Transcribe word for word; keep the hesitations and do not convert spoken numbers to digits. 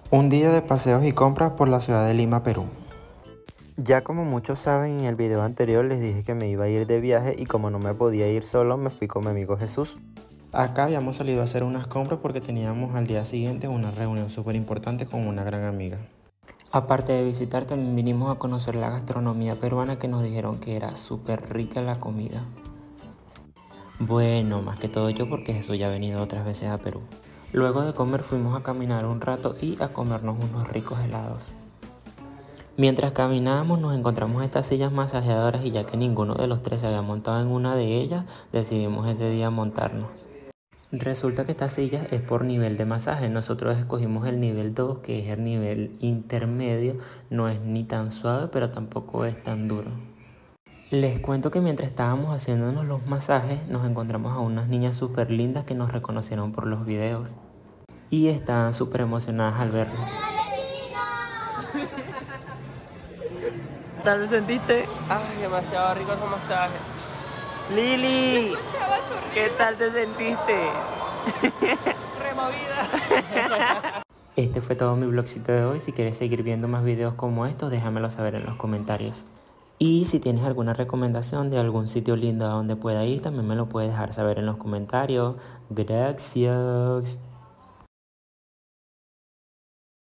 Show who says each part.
Speaker 1: Un día de paseos y compras por la ciudad de Lima, Perú. Ya como muchos saben, en el video anterior les dije que me iba a ir de viaje y como no me podía ir solo, me fui con mi amigo Jesús. Acá habíamos salido a hacer unas compras porque teníamos al día siguiente una reunión súper importante con una gran amiga.
Speaker 2: Aparte de visitar, también vinimos a conocer la gastronomía peruana, que nos dijeron que era súper rica la comida. Bueno, más que todo yo, porque Jesús ya ha venido otras veces a Perú. Luego de comer fuimos a caminar un rato y a comernos unos ricos helados. Mientras caminábamos nos encontramos estas sillas masajeadoras y ya que ninguno de los tres se había montado en una de ellas, decidimos ese día montarnos. Resulta que esta silla es por nivel de masaje. Nosotros escogimos el nivel dos, que es el nivel intermedio. No es ni tan suave, pero tampoco es tan duro. Les cuento que mientras estábamos haciéndonos los masajes, nos encontramos a unas niñas súper lindas que nos reconocieron por los videos. Y estaban súper emocionadas al vernos.
Speaker 3: ¿Qué tal te sentiste?
Speaker 4: Ay, demasiado rico ese masaje.
Speaker 3: Lili, ¿qué tal te sentiste?
Speaker 4: Removida.
Speaker 2: Este fue todo mi vlogcito de hoy. Si quieres seguir viendo más videos como estos, déjamelo saber en los comentarios. Y si tienes alguna recomendación de algún sitio lindo a donde pueda ir, también me lo puedes dejar saber en los comentarios. Gracias.